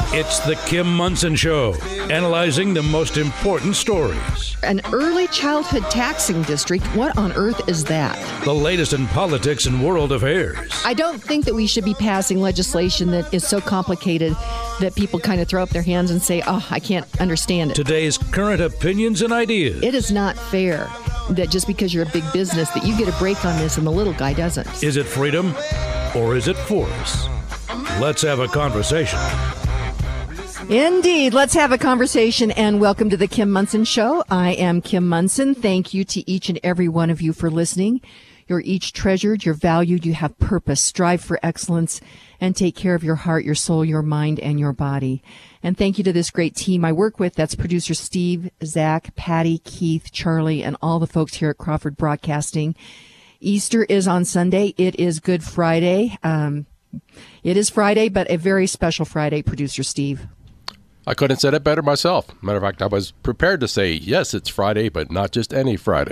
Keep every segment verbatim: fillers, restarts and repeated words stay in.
It's the Kim Monson Show, analyzing the most important stories. An early childhood taxing district? What on earth is that? The latest in politics and world affairs. I don't think that we should be passing legislation that is so complicated that people kind of throw up their hands and say, oh, I can't understand it. Today's current opinions and ideas. It is not fair that just because you're a big business that you get a break on this and the little guy doesn't. Is it freedom or is it force? Let's have a conversation. Indeed. Let's have a conversation, and welcome to the Kim Monson Show. I am Kim Monson. Thank you to each and every one of you for listening. You're each treasured, you're valued, you have purpose. Strive for excellence and take care of your heart, your soul, your mind, and your body. And thank you to this great team I work with. That's producer Steve, Zach, Patty, Keith, Charlie, and all the folks here at Crawford Broadcasting. Easter is on Sunday. It is Good Friday. Um, it is Friday, but a very special Friday, producer Steve. I couldn't have said it better myself. Matter of fact, I was prepared to say, yes, it's Friday, but not just any Friday.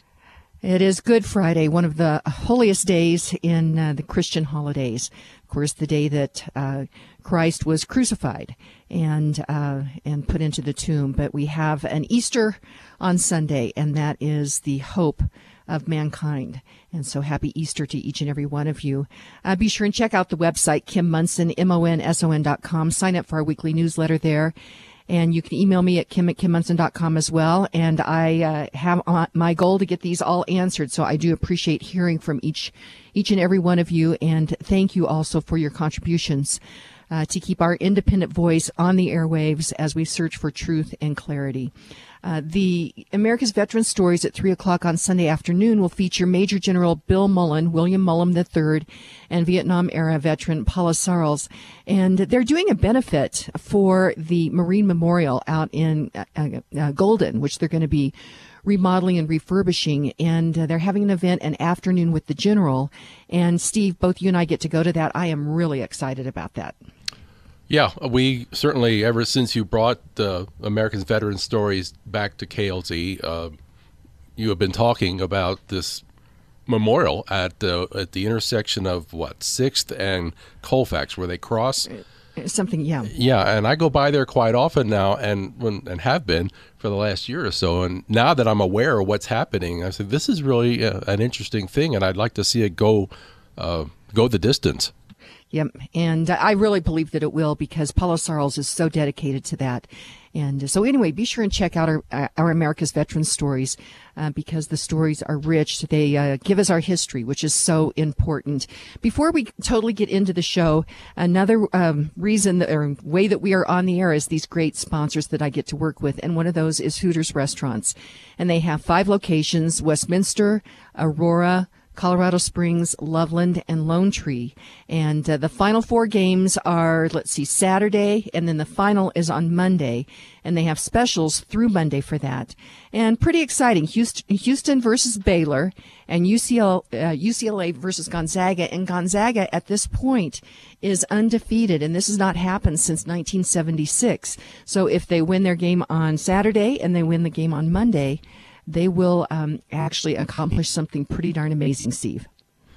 It is Good Friday, one of the holiest days in uh, the Christian holidays. Of course, the day that uh, Christ was crucified and uh, and put into the tomb. But we have an Easter on Sunday, and that is the hope of mankind. And so happy Easter to each and every one of you. Uh, be sure and check out the website, Kim Monson, M O N S O N dot com. Sign up for our weekly newsletter there. And you can email me at kim at kim monson dot com as well. And I uh, have uh, my goal to get these all answered. So I do appreciate hearing from each each and every one of you. And thank you also for your contributions uh, to keep our independent voice on the airwaves as we search for truth and clarity. Uh, the America's Veteran Stories at three o'clock on Sunday afternoon will feature Major General Bill Mullen, William Mullen the third, and Vietnam-era veteran Paula Sarles. And they're doing a benefit for the Marine Memorial out in uh, uh, Golden, which they're going to be remodeling and refurbishing. And uh, they're having an event, an afternoon with the General. And Steve, both you and I get to go to that. I am really excited about that. Yeah, we certainly, ever since you brought uh, America's Veteran Stories back to K L Z, uh, you have been talking about this memorial at uh, at the intersection of, what, sixth and Colfax, where they cross? Something, yeah. Yeah, and I go by there quite often now, and when and have been for the last year or so. And now that I'm aware of what's happening, I said, this is really a, an interesting thing, and I'd like to see it go uh, go the distance. Yep, and I really believe that it will, because Paula Sarles is so dedicated to that. And so anyway, be sure and check out our, our America's Veteran Stories, uh, because the stories are rich. They uh, give us our history, which is so important. Before we totally get into the show, another um, reason that, or way that we are on the air is these great sponsors that I get to work with. And one of those is Hooters Restaurants. And they have five locations: Westminster, Aurora, Colorado Springs, Loveland, and Lone Tree. And uh, the final four games are, let's see, Saturday, and then the final is on Monday. And they have specials through Monday for that. And pretty exciting. Houston, Houston versus Baylor, and U C L, uh, U C L A versus Gonzaga. And Gonzaga at this point is undefeated, and this has not happened since nineteen seventy-six. So if they win their game on Saturday and they win the game on Monday, they will um, actually accomplish something pretty darn amazing, Steve.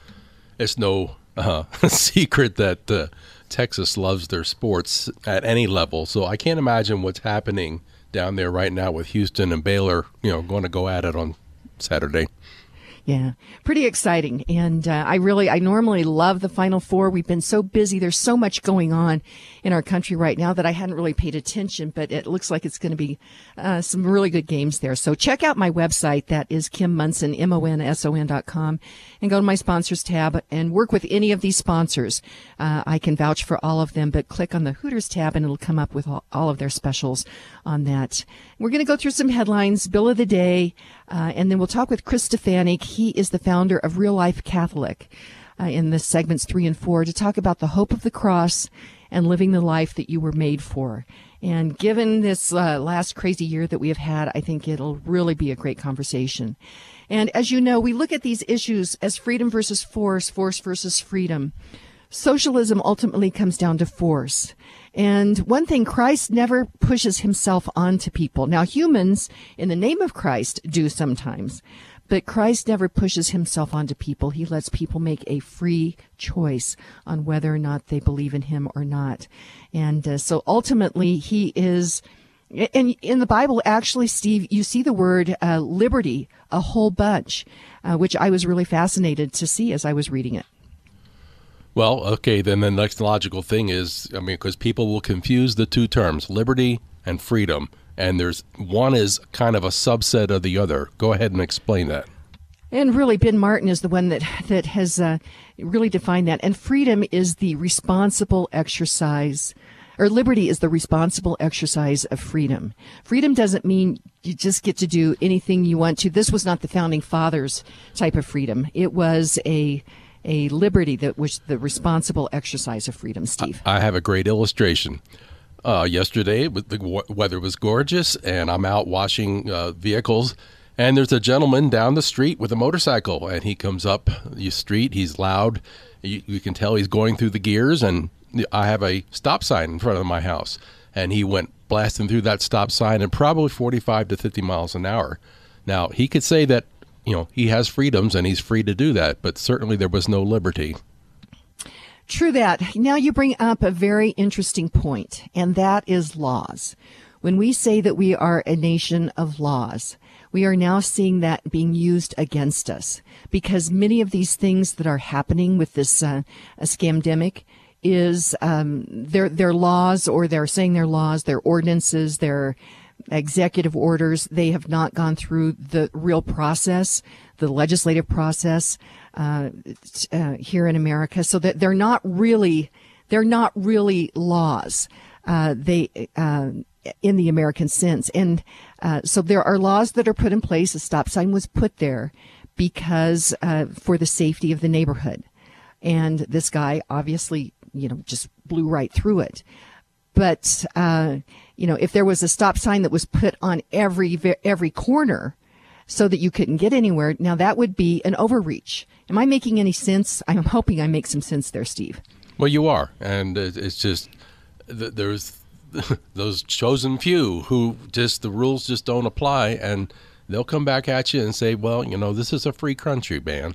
It's no uh, secret that uh, Texas loves their sports at any level, so I can't imagine what's happening down there right now with Houston and Baylor, you know, going to go at it on Saturday. Yeah, pretty exciting. And uh, I really, I normally love the Final Four. We've been so busy. There's so much going on in our country right now that I hadn't really paid attention, but it looks like it's going to be uh, some really good games there. So check out my website. That is Kim Monson, M O N S O N dot com, and go to my sponsors tab and work with any of these sponsors. Uh, I can vouch for all of them, but click on the Hooters tab and it'll come up with all, all of their specials on that. We're going to go through some headlines, Bill of the Day, uh, and then we'll talk with Chris Stefanik. He is the founder of Real Life Catholic uh, in the segments three and four to talk about the hope of the cross and living the life that you were made for. And given this uh, last crazy year that we have had, I think it'll really be a great conversation. And as you know, we look at these issues as freedom versus force, force versus freedom. Socialism ultimately comes down to force. And one thing, Christ never pushes himself onto people. Now, humans, in the name of Christ, do sometimes. But Christ never pushes himself onto people. He lets people make a free choice on whether or not they believe in him or not. And uh, so ultimately, he is, and in the Bible, actually, Steve, you see the word uh, liberty a whole bunch, uh, which I was really fascinated to see as I was reading it. Well, okay, then the next logical thing is, I mean, because people will confuse the two terms, liberty and freedom. And there's one is kind of a subset of the other. Go ahead and explain that. And really, Ben Martin is the one that that has uh, really defined that. And freedom is the responsible exercise, or liberty is the responsible exercise of freedom. Freedom doesn't mean you just get to do anything you want to. This was not the Founding Fathers type of freedom. It was a a liberty that was the responsible exercise of freedom, Steve. I have a great illustration. Uh, yesterday, the w- weather was gorgeous, and I'm out washing uh, vehicles, and there's a gentleman down the street with a motorcycle, and he comes up the street. He's loud. You, you can tell he's going through the gears, and I have a stop sign in front of my house, and he went blasting through that stop sign at probably forty-five to fifty miles an hour. Now, he could say that, you know, he has freedoms, and he's free to do that, but certainly there was no liberty. True that. Now you bring up a very interesting point, and that is laws. When we say that we are a nation of laws, we are now seeing that being used against us, because many of these things that are happening with this uh, scamdemic is um, their their laws, or they're saying their laws, their ordinances, their executive orders. They have not gone through the real process, the legislative process uh, uh, here in America, so that they're not really they're not really laws. Uh, they uh, in the American sense, and uh, so there are laws that are put in place. A stop sign was put there because uh, for the safety of the neighborhood, and this guy obviously, you know, just blew right through it. But uh, you know, if there was a stop sign that was put on every every corner, so that you couldn't get anywhere, now that would be an overreach. Am I making any sense? I'm hoping I make some sense there, Steve. Well, you are, and it's just there's those chosen few who just the rules just don't apply, and they'll come back at you and say, "Well, you know, this is a free country, man."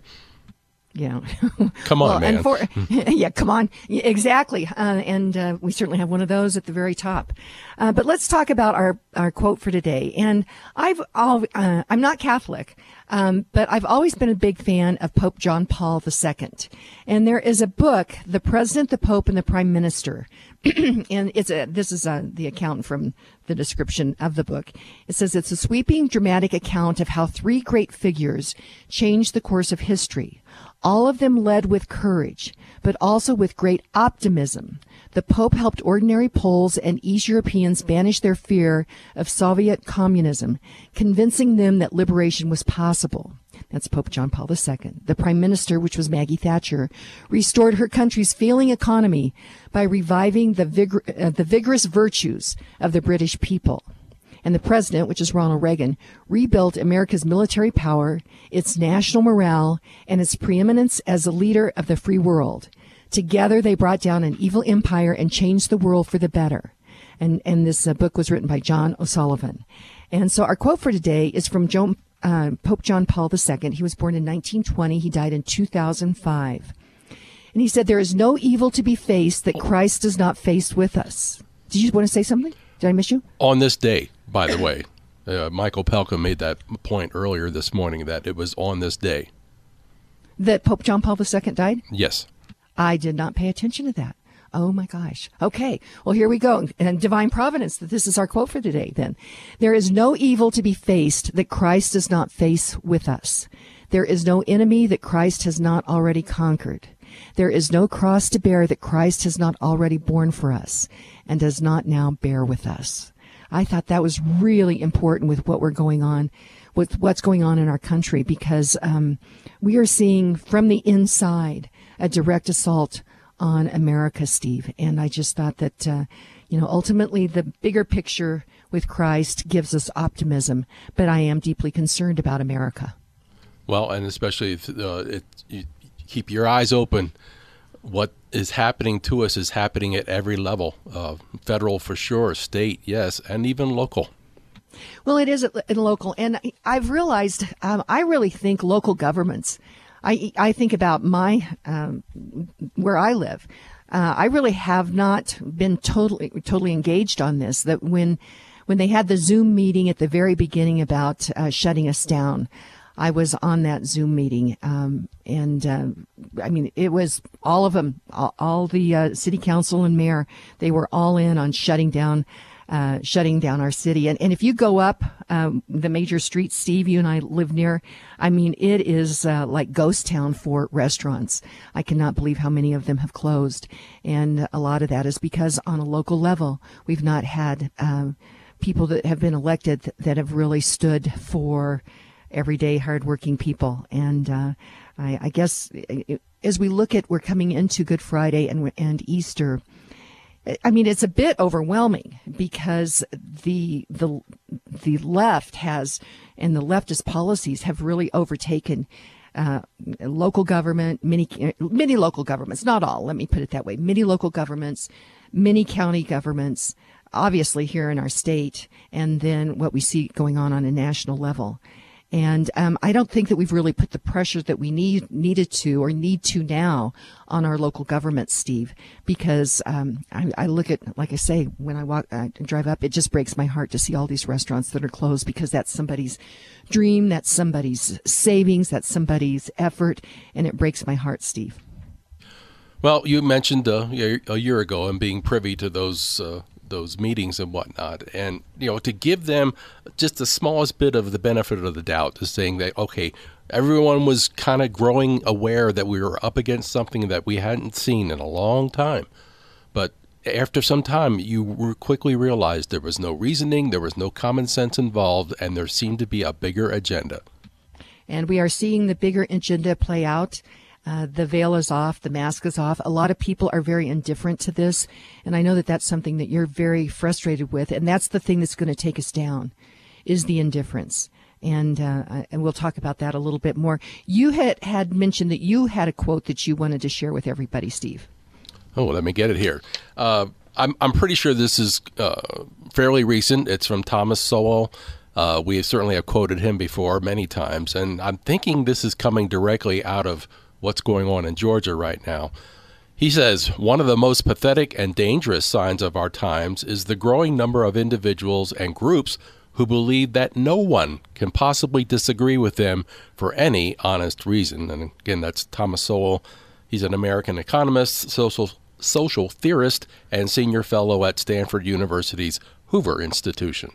Yeah. Come on, well, man. And for, yeah, come on. Yeah, exactly. Uh, and uh, we certainly have one of those at the very top. Uh, but let's talk about our, our quote for today. And I've all, uh, I'm not Catholic, um, but I've always been a big fan of Pope John Paul the Second. And there is a book, The President, the Pope, and the Prime Minister. And it's a, this is a, the account from the description of the book. It says it's a sweeping, dramatic account of how three great figures changed the course of history. All of them led with courage, but also with great optimism. The Pope helped ordinary Poles and East Europeans banish their fear of Soviet communism, convincing them that liberation was possible. That's Pope John Paul the Second. The Prime Minister, which was Maggie Thatcher, restored her country's failing economy by reviving the, vigor- uh, the vigorous virtues of the British people. And the President, which is Ronald Reagan, rebuilt America's military power, its national morale, and its preeminence as a leader of the free world. Together, they brought down an evil empire and changed the world for the better. And, and this uh, book was written by John O'Sullivan. And so our quote for today is from Joan, uh, Pope John Paul the Second. He was born in nineteen twenty. He died in two thousand five. And he said, "There is no evil to be faced that Christ does not face with us." Did you want to say something? Did I miss you? On this day, by the way, uh, Michael Pelka made that point earlier this morning that it was on this day. That Pope John Paul the Second died? Yes. I did not pay attention to that. Oh, my gosh. Okay. Well, here we go. And divine providence, that this is our quote for today, then. There is no evil to be faced that Christ does not face with us. There is no enemy that Christ has not already conquered. There is no cross to bear that Christ has not already borne for us and does not now bear with us. I thought that was really important with what we're going on, with what's going on in our country, because um, we are seeing from the inside a direct assault on America, Steve. And I just thought that, uh, you know, ultimately the bigger picture with Christ gives us optimism, but I am deeply concerned about America. Well, and especially if uh, it, you keep your eyes open. What is happening to us is happening at every level, uh, federal for sure, state, yes, and even local. Well, it is at, at local, and I've realized um, I really think local governments. I I think about my um, where I live. Uh, I really have not been totally totally engaged on this. That when when they had the Zoom meeting at the very beginning about uh, shutting us down, I was on that Zoom meeting, um, and uh, I mean it was all of them, all, all the uh, city council and mayor. They were all in on shutting down. Uh, shutting down our city. And, and if you go up um, the major streets, Steve, you and I live near, I mean, it is uh, like ghost town for restaurants. I cannot believe how many of them have closed. And a lot of that is because on a local level, we've not had um, people that have been elected that have really stood for everyday hardworking people. And uh, I, I guess as we look at, we're coming into Good Friday and, and Easter, I mean, it's a bit overwhelming because the the the left has, and the leftist policies have really overtaken uh, local government, many many local governments, not all. Let me put it that way: many local governments, many county governments, obviously here in our state, and then what we see going on on a national level. And um, I don't think that we've really put the pressure that we need needed to or need to now on our local governments, Steve, because um, I, I look at, like I say, when I walk, I drive up, it just breaks my heart to see all these restaurants that are closed because that's somebody's dream, that's somebody's savings, that's somebody's effort, and it breaks my heart, Steve. Well, you mentioned uh, a year ago and being privy to those uh, those meetings and whatnot, and you know, to give them just the smallest bit of the benefit of the doubt, to saying that okay, everyone was kind of growing aware that we were up against something that we hadn't seen in a long time, but after some time, you quickly realized there was no reasoning, there was no common sense involved, and there seemed to be a bigger agenda. And we are seeing the bigger agenda play out. Uh, the veil is off, the mask is off. A lot of people are very indifferent to this, and I know that that's something that you're very frustrated with, and that's the thing that's going to take us down, is the indifference. And uh, and we'll talk about that a little bit more. You had, had mentioned that you had a quote that you wanted to share with everybody, Steve. Oh, let me get it here. Uh, I'm I'm pretty sure this is uh, fairly recent. It's from Thomas Sowell. Uh, we certainly have quoted him before many times, and I'm thinking this is coming directly out of what's going on in Georgia right now. He says, one of the most pathetic and dangerous signs of our times is the growing number of individuals and groups who believe that no one can possibly disagree with them for any honest reason. And again, that's Thomas Sowell. He's an American economist, social social theorist, and senior fellow at Stanford University's Hoover Institution.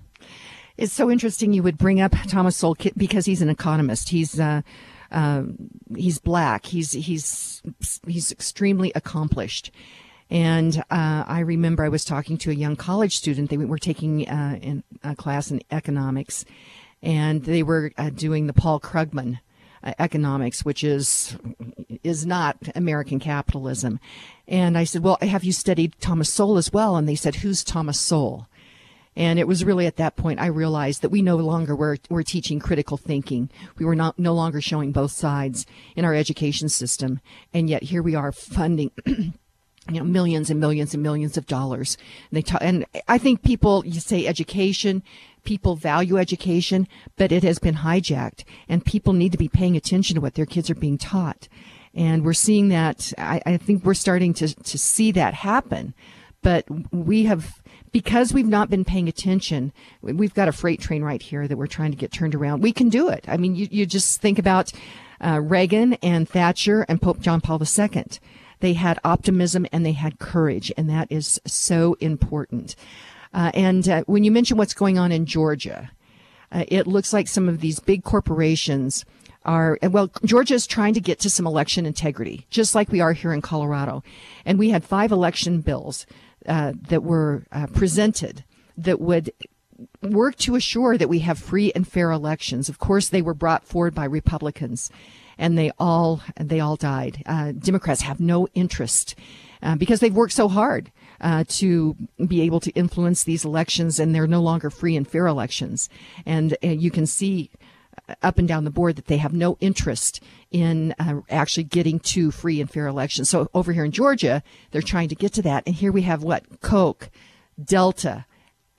It's so interesting you would bring up Thomas Sowell because he's an economist. He's uh, uh, he's black. He's he's he's extremely accomplished. And uh, I remember I was talking to a young college student. They were taking uh, in a class in economics, and they were uh, doing the Paul Krugman uh, economics, which is is not American capitalism. And I said, well, have you studied Thomas Sowell as well? And they said, who's Thomas Sowell? And it was really at that point I realized that we no longer were, were teaching critical thinking. We were not no longer showing both sides in our education system. And yet here we are funding you know, millions and millions and millions of dollars. And, they ta- and I think people, you say education, people value education, but it has been hijacked. And people need to be paying attention to what their kids are being taught. And we're seeing that, I, I think we're starting to, to see that happen. But we have, because we've not been paying attention, we've got a freight train right here that we're trying to get turned around. We can do it. I mean, you, you just think about uh, Reagan and Thatcher and Pope John Paul the Second. They had optimism and they had courage, and that is so important. Uh, and uh, when you mention what's going on in Georgia, uh, it looks like some of these big corporations are, well, Georgia is trying to get to some election integrity, just like we are here in Colorado. And we had five election bills uh, that were uh, presented that would work to assure that we have free and fair elections. Of course, they were brought forward by Republicans, and they all they all died. Uh, Democrats have no interest uh, because they've worked so hard uh, to be able to influence these elections, and they're no longer free and fair elections. And uh, you can see up and down the board that they have no interest in uh, actually getting to free and fair elections. So over here in Georgia, they're trying to get to that. And here we have what? Koch, Delta,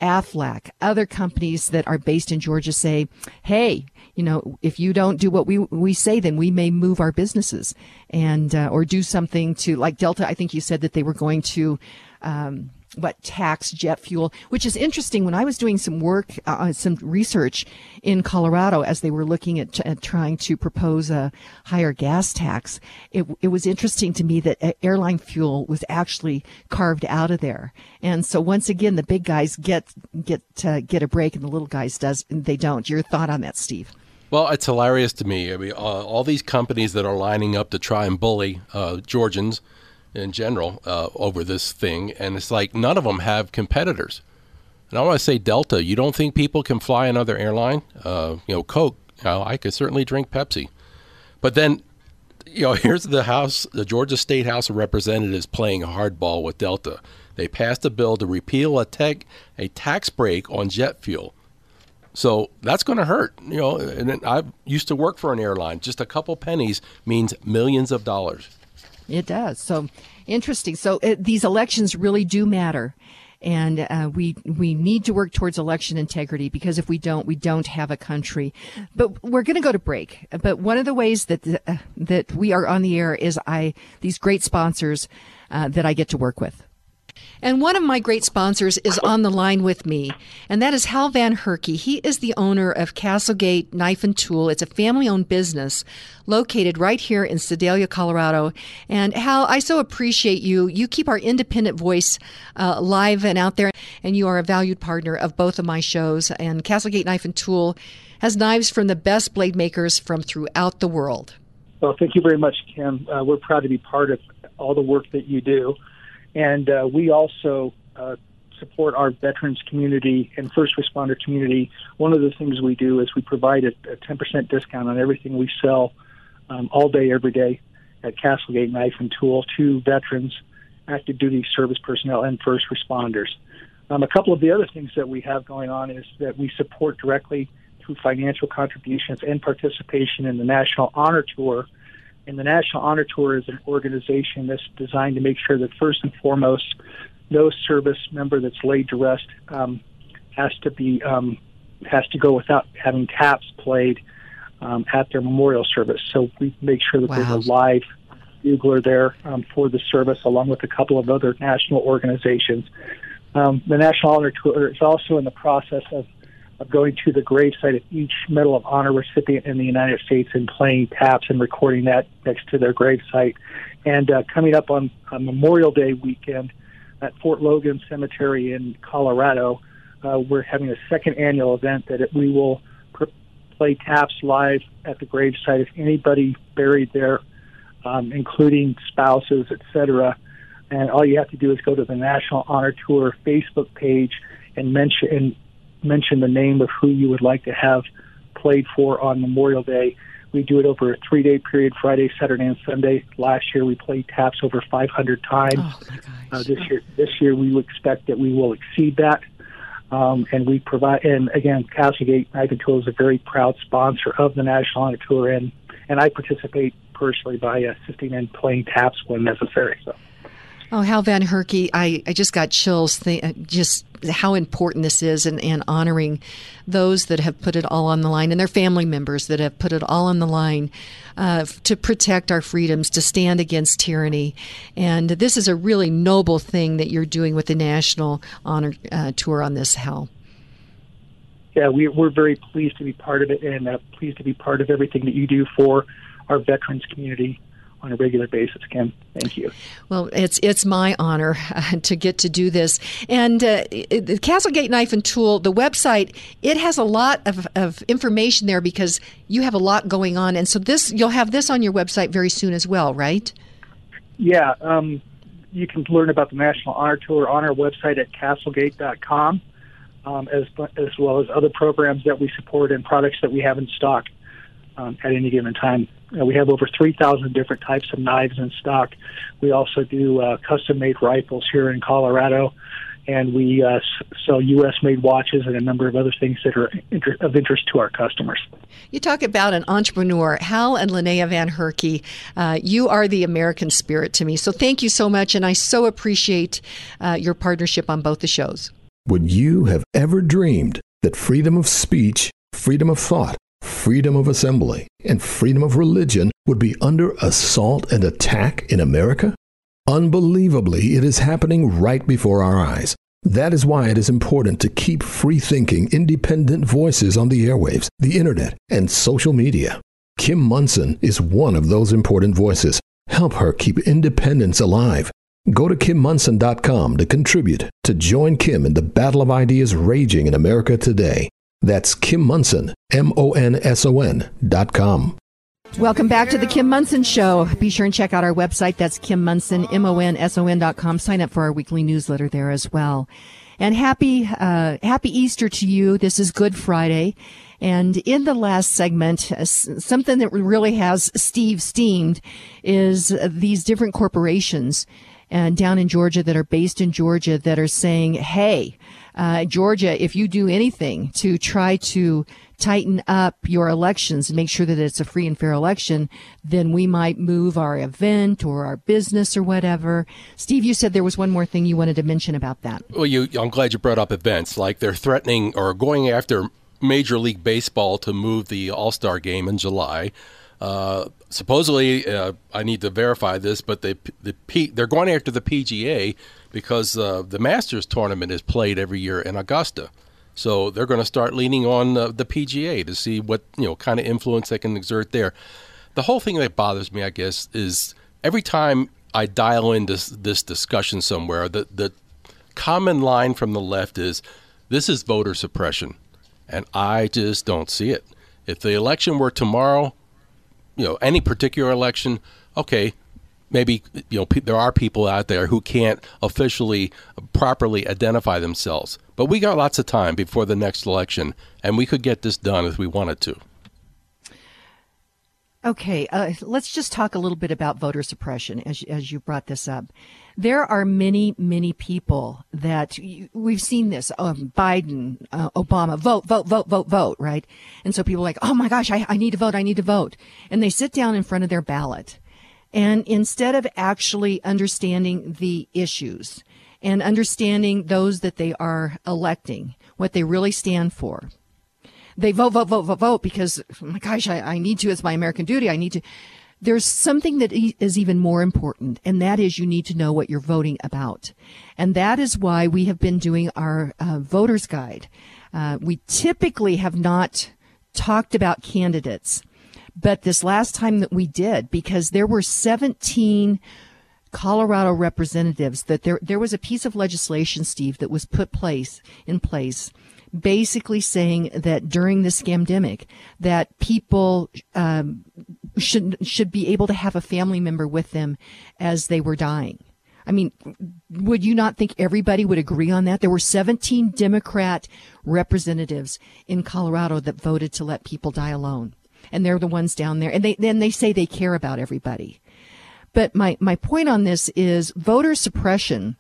Aflac, other companies that are based in Georgia say, hey, you know, if you don't do what we we say, then we may move our businesses and uh, or do something to, like Delta, I think you said that they were going to um, what tax jet fuel, which is interesting. When I was doing some work, uh, some research in Colorado, as they were looking at, at trying to propose a higher gas tax, it, it was interesting to me that airline fuel was actually carved out of there. And so once again, the big guys get get uh, get a break, and the little guys does they don't. Your thought on that, Steve? Well, it's hilarious to me. I mean, uh, all these companies that are lining up to try and bully uh, Georgians in general uh, over this thing, and it's like none of them have competitors. And I want to say, Delta, you don't think people can fly another airline? Uh, you know, Coke, you know, I could certainly drink Pepsi. But then, you know, here's the House, the Georgia State House of Representatives playing hardball with Delta. They passed a bill to repeal a, tech, a tax break on jet fuel. So that's going to hurt. You know, and I used to work for an airline. Just a couple pennies means millions of dollars. It does. So interesting. So uh, these elections really do matter. And uh, we we need to work towards election integrity, because if we don't, we don't have a country. But we're going to go to break. But one of the ways that the, uh, that we are on the air is I these great sponsors uh, that I get to work with. And one of my great sponsors is on the line with me, and that is Hal Van Herky. He is the owner of Castlegate Knife and Tool. It's a family-owned business located right here in Sedalia, Colorado. And Hal, I so appreciate you. You keep our independent voice uh, live and out there, and you are a valued partner of both of my shows. And Castlegate Knife and Tool has knives from the best blade makers from throughout the world. Well, thank you very much, Kim. Uh, we're proud to be part of all the work that you do. And uh, we also uh, support our veterans community and first responder community. One of the things we do is we provide a, a ten percent discount on everything we sell um, all day, every day at Castlegate Knife and Tool to veterans, active duty service personnel, and first responders. Um, a couple of the other things that we have going on is that we support directly through financial contributions and participation in the National Honor Tour. And the National Honor Tour is an organization that's designed to make sure that, first and foremost, no service member that's laid to rest um, has to be um, has to go without having taps played um, at their memorial service. So we make sure that wow. there's a live bugler there um, for the service, along with a couple of other national organizations. Um, the National Honor Tour is also in the process of of going to the gravesite of each Medal of Honor recipient in the United States and playing taps and recording that next to their gravesite. And uh, coming up on, on Memorial Day weekend at Fort Logan Cemetery in Colorado, uh, we're having a second annual event that it, we will pr- play taps live at the gravesite of anybody buried there, um, including spouses, et cetera. And all you have to do is go to the National Honor Tour Facebook page and mention and mention the name of who you would like to have played for on Memorial Day. We do it over a three-day period, Friday, Saturday, and Sunday. Last year, we played taps over five hundred times. Oh, my gosh. Uh, this year, this year, we expect that we will exceed that. Um, and we provide, and again, Castlegate Knife and Tool is a very proud sponsor of the National Honor Tour, and, and I participate personally by assisting in playing taps when necessary. So. Oh, Hal Van Herky, I, I just got chills, th- just how important this is, and, and honoring those that have put it all on the line, and their family members that have put it all on the line uh, to protect our freedoms, to stand against tyranny. And this is a really noble thing that you're doing with the National Honor uh, Tour on this, Hal. Yeah, we, we're very pleased to be part of it, and uh, pleased to be part of everything that you do for our veterans community on a regular basis, Kim. Thank you. Well, it's it's my honor uh, to get to do this. And uh, it, the Castlegate Knife and Tool, the website, it has a lot of, of information there because you have a lot going on. And so this you'll have this on your website very soon as well, right? Yeah. Um, you can learn about the National Honor Tour on our website at castlegate dot com, um, as, as well as other programs that we support and products that we have in stock um, at any given time. Uh, we have over three thousand different types of knives in stock. We also do uh, custom-made rifles here in Colorado, and we uh, sell U S-made watches and a number of other things that are inter- of interest to our customers. You talk about an entrepreneur, Hal and Linnea Van Herky. Uh, you are the American spirit to me. So thank you so much, and I so appreciate uh, your partnership on both the shows. Would you have ever dreamed that freedom of speech, freedom of thought, freedom of assembly, and freedom of religion would be under assault and attack in America? Unbelievably, it is happening right before our eyes. That is why it is important to keep free-thinking, independent voices on the airwaves, the internet, and social media. Kim Monson is one of those important voices. Help her keep independence alive. Go to kim monson dot com to contribute, to join Kim in the battle of ideas raging in America today. That's Kim Monson, M O N S O N dot com. Welcome back to the Kim Monson Show. Be sure and check out our website. That's Kim Monson, M O N S O N dot com. Sign up for our weekly newsletter there as well. And happy, uh, happy Easter to you. This is Good Friday. And in the last segment, uh, something that really has Steve steamed is uh, these different corporations and down in Georgia that are based in Georgia that are saying, hey, uh, Georgia, if you do anything to try to tighten up your elections and make sure that it's a free and fair election, then we might move our event or our business or whatever. Steve, you said there was one more thing you wanted to mention about that. Well, you, I'm glad you brought up events. Like they're threatening or going after Major League Baseball to move the All-Star game in July. Uh, supposedly, uh, I need to verify this, but they, the P, they're going after the P G A because uh, the Masters tournament is played every year in Augusta. So they're going to start leaning on uh, the P G A to see what, you know, kind of influence they can exert there. The whole thing that bothers me, I guess, is every time I dial into this, this discussion somewhere, the, the common line from the left is, this is voter suppression. And I just don't see it. If the election were tomorrow, you know, any particular election, okay, maybe, you know, pe- there are people out there who can't officially properly identify themselves. But we got lots of time before the next election, and we could get this done if we wanted to. Okay, uh, let's just talk a little bit about voter suppression as, as you brought this up. There are many, many people that we've seen this, um, Biden, uh, Obama, vote, vote, vote, vote, vote, right? And so people are like, oh my gosh, I, I need to vote, I need to vote. And they sit down in front of their ballot. And instead of actually understanding the issues and understanding those that they are electing, what they really stand for, they vote, vote, vote, vote, vote because, oh my gosh, I, I need to. It's my American duty. I need to. There's something that is even more important, and that is you need to know what you're voting about. And that is why we have been doing our uh, voter's guide. Uh, we typically have not talked about candidates, but this last time that we did, because there were seventeen Colorado representatives that there, there was a piece of legislation, Steve, that was put place in place basically saying that during this scamdemic that people um, should should be able to have a family member with them as they were dying. I mean, would you not think everybody would agree on that? There were seventeen Democrat representatives in Colorado that voted to let people die alone. And they're the ones down there. And they then they say they care about everybody. But my, my point on this is voter suppression.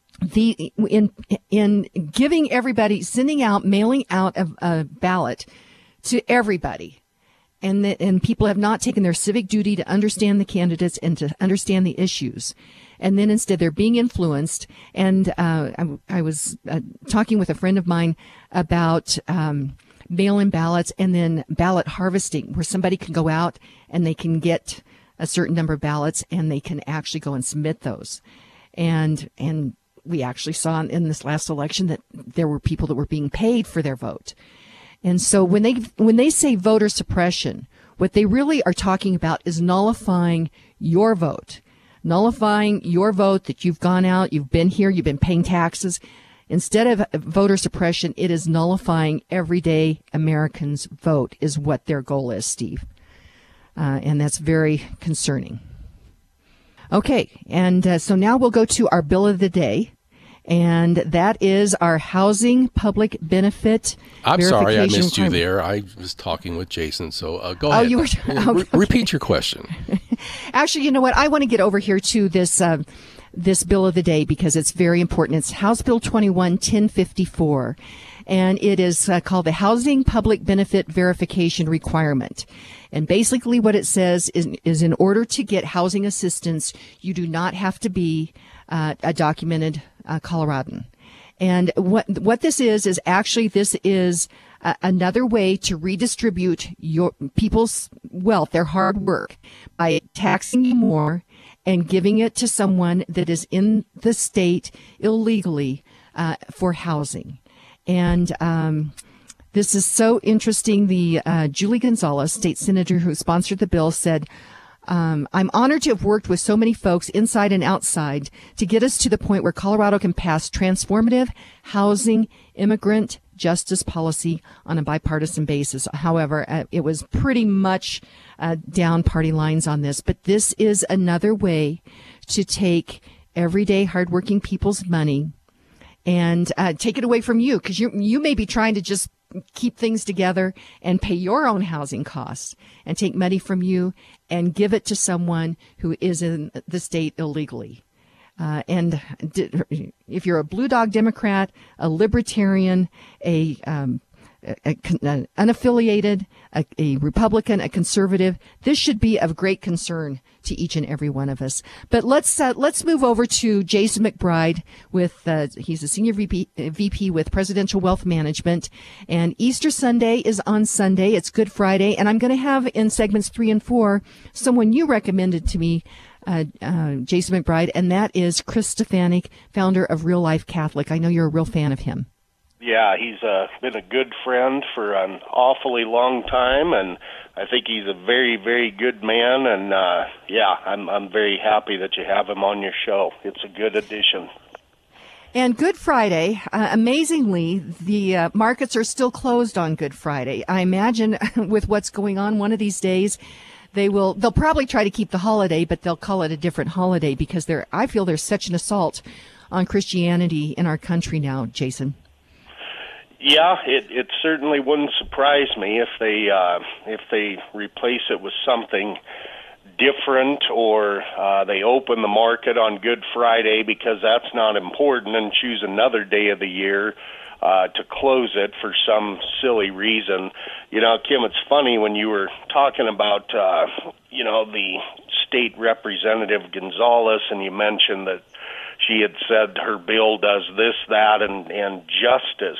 The in in giving everybody, sending out, mailing out a, a ballot to everybody, and that and people have not taken their civic duty to understand the candidates and to understand the issues, and then instead they're being influenced. And uh, I, I was uh, talking with a friend of mine about um, mail-in ballots and then ballot harvesting, where somebody can go out and they can get a certain number of ballots and they can actually go and submit those, and and. We actually saw in this last election that there were people that were being paid for their vote. And so when they when they say voter suppression, what they really are talking about is nullifying your vote, nullifying your vote that you've gone out, you've been here, you've been paying taxes. Instead of voter suppression, it is nullifying everyday Americans' vote is what their goal is, Steve. Uh, and that's very concerning. Okay, and uh, so now we'll go to our bill of the day, and that is our housing public benefit. I'm sorry I missed you requirement. there. I was talking with Jason, so uh, go oh, ahead. You were, uh, okay. Re- repeat your question. Actually, you know what? I want to get over here to this uh, this bill of the day because it's very important. It's House Bill twenty-one ten fifty-four, and it is uh, called the Housing Public Benefit Verification Requirement. And basically what it says is, is in order to get housing assistance, you do not have to be uh, a documented uh, Coloradan. And what what this is is actually this is uh, another way to redistribute your people's wealth, their hard work, by taxing you more and giving it to someone that is in the state illegally uh, for housing. And um, this is so interesting. The uh, Julie Gonzalez, state senator who sponsored the bill, said, Um, I'm honored to have worked with so many folks inside and outside to get us to the point where Colorado can pass transformative housing, immigrant justice policy on a bipartisan basis. However, uh, it was pretty much uh, down party lines on this. But this is another way to take everyday hardworking people's money and uh, take it away from you, because you you may be trying to just keep things together and pay your own housing costs and take money from you and give it to someone who is in the state illegally. Uh, and d- if you're a Blue Dog Democrat, a Libertarian, a, um, a, a, a unaffiliated, a, a Republican, a conservative, this should be of great concern to each and every one of us. But let's uh, let's move over to Jason McBride. With uh, he's a senior V P, V P with Presidential Wealth Management, and Easter Sunday is on Sunday. It's Good Friday, and I'm going to have in segments three and four someone you recommended to me, uh, uh, Jason McBride, and that is Chris Stefanik, founder of Real Life Catholic. I know you're a real fan of him. Yeah, he's uh, been a good friend for an awfully long time, and I think he's a very, very good man, and uh, yeah, I'm I'm very happy that you have him on your show. It's a good addition. And Good Friday, uh, amazingly, the uh, markets are still closed on Good Friday. I imagine with what's going on one of these days, they will, they'll probably try to keep the holiday, but they'll call it a different holiday because there, I feel there's such an assault on Christianity in our country now, Jason. Yeah, it, it certainly wouldn't surprise me if they uh, if they replace it with something different, or uh, they open the market on Good Friday because that's not important, and choose another day of the year uh, to close it for some silly reason. You know, Kim, it's funny when you were talking about uh, you know the state representative Gonzalez, and you mentioned that she had said her bill does this, that, and and justice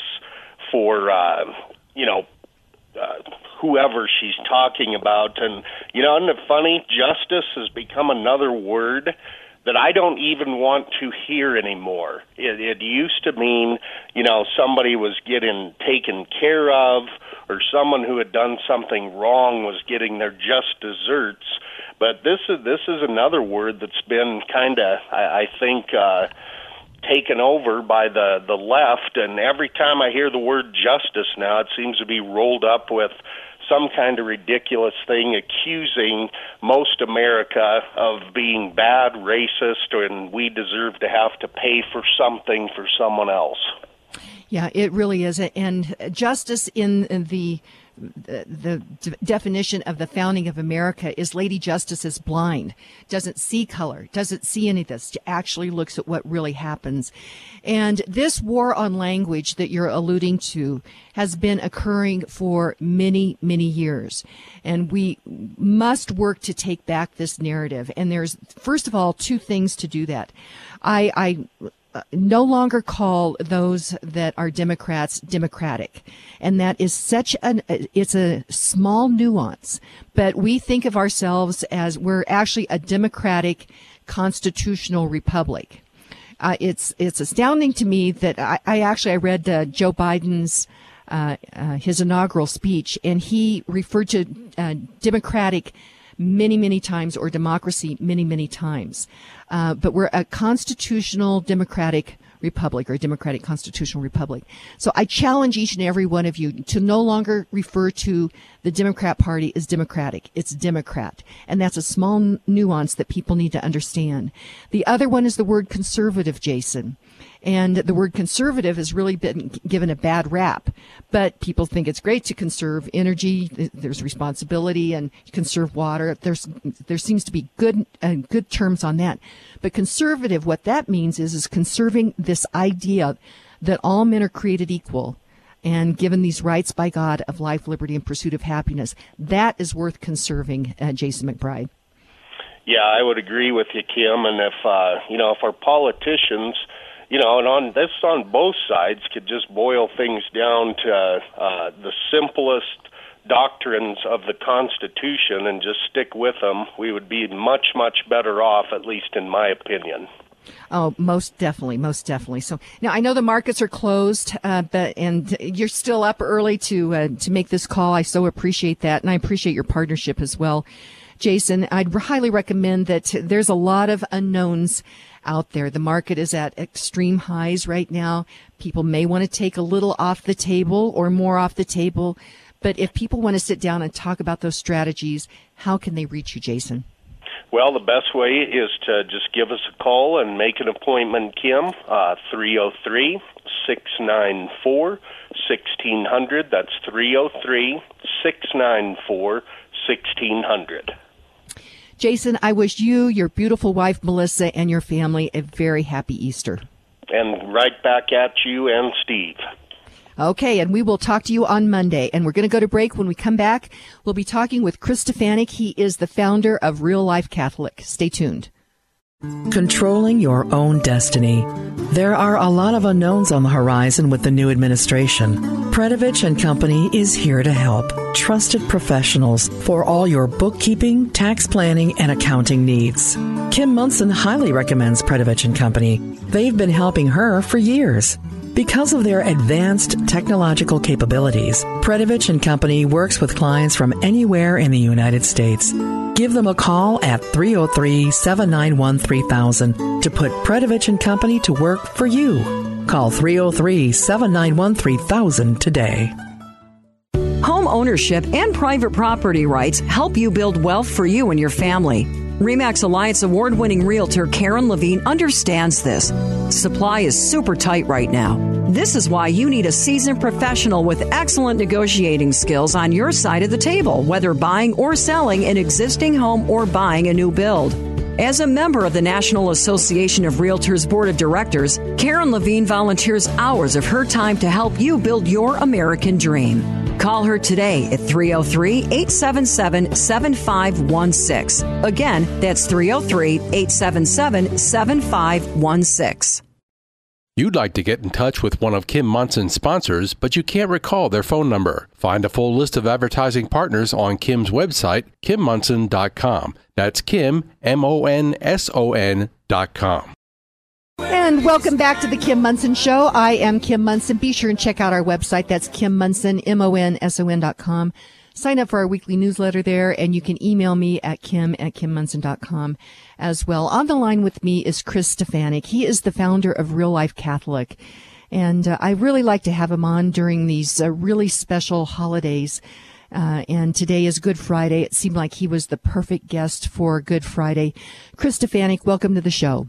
for, uh, you know, uh, whoever she's talking about. And, you know, isn't it funny? Justice has become another word that I don't even want to hear anymore. It, it used to mean, you know, somebody was getting taken care of, or someone who had done something wrong was getting their just desserts. But this is this is another word that's been kind of, I, I think, uh, taken over by the, the left, and every time I hear the word justice now, it seems to be rolled up with some kind of ridiculous thing accusing most America of being bad, racist, and we deserve to have to pay for something for someone else. Yeah, it really is. And justice in the The, the d- definition of the founding of America is Lady Justice is blind, doesn't see color, doesn't see any of this, actually looks at what really happens. And this war on language that you're alluding to has been occurring for many, many years. And we must work to take back this narrative. And there's, first of all, two things to do that. I, I no longer call those that are Democrats Democratic. And that is such an, it's a small nuance, but we think of ourselves as we're actually a democratic constitutional republic. Uh, it's, it's astounding to me that I, I actually, I read uh, Joe Biden's, uh, uh, his inaugural speech, and he referred to uh, democratic many, many times, or democracy many, many times. Uh, but we're a constitutional democratic republic, or a democratic constitutional republic. So I challenge each and every one of you to no longer refer to the Democrat Party as Democratic. It's Democrat. And that's a small n- nuance that people need to understand. The other one is the word conservative, Jason. And the word conservative has really been given a bad rap, but people think it's great to conserve energy. There's responsibility, and conserve water. There's, there seems to be good, uh, good terms on that. But conservative, what that means is, is conserving this idea that all men are created equal and given these rights by God of life, liberty, and pursuit of happiness. That is worth conserving, uh, Jason McBride. Yeah, I would agree with you, Kim. And if, uh, you know, if our politicians, you know, and on this on both sides could just boil things down to uh, the simplest doctrines of the Constitution and just stick with them. We would be much, much better off, at least in my opinion. Oh, most definitely, most definitely. So now I know the markets are closed, uh, but and you're still up early to uh, to make this call. I so appreciate that, and I appreciate your partnership as well, Jason. I'd highly recommend that. There's a lot of unknowns out there. The market is at extreme highs right now. People may want to take a little off the table or more off the table, but if people want to sit down and talk about those strategies, how can they reach you, Jason? Well, the best way is to just give us a call and make an appointment, Kim, uh, three oh three, six nine four, one six zero zero. That's three oh three, six nine four, one six zero zero. Jason, I wish you, your beautiful wife, Melissa, and your family a very happy Easter. And right back at you and Steve. Okay, and we will talk to you on Monday. And we're going to go to break. When we come back, we'll be talking with Chris Stefanick. He is the founder of Real Life Catholic. Stay tuned. Controlling your own destiny. There are a lot of unknowns on the horizon with the new administration. Predovich and Company is here to help. Trusted professionals for all your bookkeeping, tax planning, and accounting needs. Kim Munson highly recommends Predovich and Company. They've been helping her for years. Because of their advanced technological capabilities, Predovich and Company works with clients from anywhere in the United States. Give them a call at three oh three, seven nine one, three thousand to put Predovich and Company to work for you. Call three oh three, seven nine one, three thousand today. Home ownership and private property rights help you build wealth for you and your family. RE/MAX Alliance award-winning realtor Karen Levine understands this. Supply is super tight right now. This is why you need a seasoned professional with excellent negotiating skills on your side of the table, whether buying or selling an existing home or buying a new build. As a member of the National Association of Realtors Board of Directors, Karen Levine volunteers hours of her time to help you build your American dream. Call her today at three oh three, eight seven seven, seven five one six. Again, that's three oh three, eight seven seven, seven five one six. You'd like to get in touch with one of Kim Munson's sponsors, but you can't recall their phone number. Find a full list of advertising partners on Kim's website, kim munson dot com. That's Kim, M O N S O N dot com. And welcome back to the Kim Munson Show. I am Kim Munson. Be sure and check out our website. That's Kim Munson, M O N S O N dot com. Sign up for our weekly newsletter there, and you can email me at kim at kim munson dot com as well. On the line with me is Chris Stefanick. He is the founder of Real Life Catholic. And uh, I really like to have him on during these uh, really special holidays. Uh, and today is Good Friday. It seemed like he was the perfect guest for Good Friday. Chris Stefanick, welcome to the show.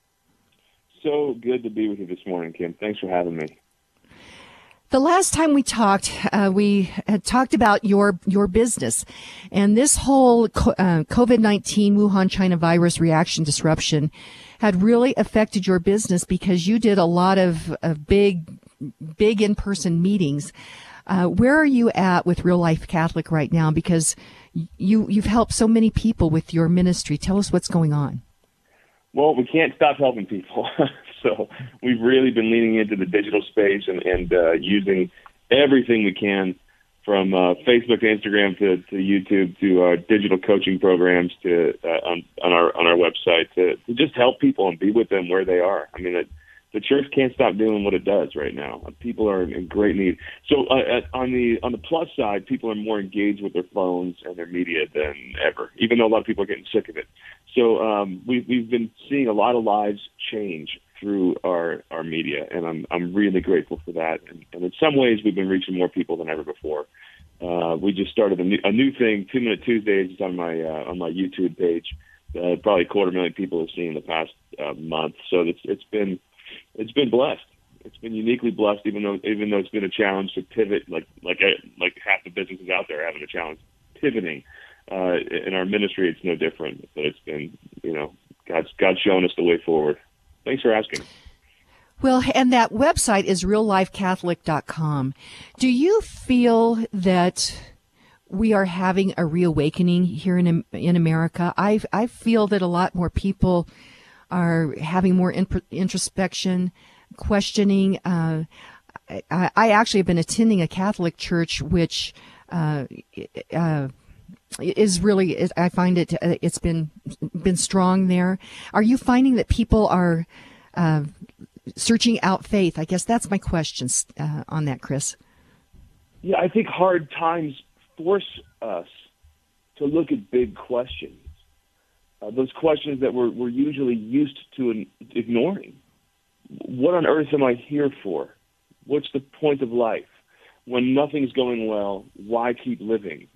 So good to be with you this morning, Kim. Thanks for having me. The last time we talked, uh, we had talked about your your business, and this whole uh, COVID nineteen Wuhan China virus reaction disruption had really affected your business because you did a lot of, of big, big in-person meetings. Uh, where are you at with Real Life Catholic right now? Because you you've helped so many people with your ministry. Tell us what's going on. Well, we can't stop helping people. So we've really been leaning into the digital space and, and uh, using everything we can, from uh, Facebook to Instagram to, to YouTube to our digital coaching programs to uh, on, on our on our website to, to just help people and be with them where they are. I mean, it, the church can't stop doing what it does right now. People are in great need. So uh, on the on the plus side, people are more engaged with their phones and their media than ever, even though a lot of people are getting sick of it. So um, we've we've been seeing a lot of lives change through our, our media, and I'm I'm really grateful for that. And, and in some ways, we've been reaching more people than ever before. Uh, we just started a new, a new thing, Two Minute Tuesdays. It's on my uh, on my YouTube page. Uh, probably a quarter million people have seen in the past uh, month. So it's it's been it's been blessed. It's been uniquely blessed, even though even though it's been a challenge to pivot. Like like like half the businesses out there having a challenge pivoting. Uh, in our ministry, it's no different. But it's been, you know, God's God's showing us the way forward. Thanks for asking. Well, and that website is real life catholic dot com. Do you feel that we are having a reawakening here in in America? I I feel that a lot more people are having more in- introspection, questioning. Uh, I, I actually have been attending a Catholic church, which uh, uh, is really, I find it, it's been been strong there. Are you finding that people are uh, searching out faith? I guess that's my question uh, on that, Chris. Yeah, I think hard times force us to look at big questions, uh, those questions that we're, we're usually used to in, ignoring. What on earth am I here for? What's the point of life? When nothing's going well, why keep living?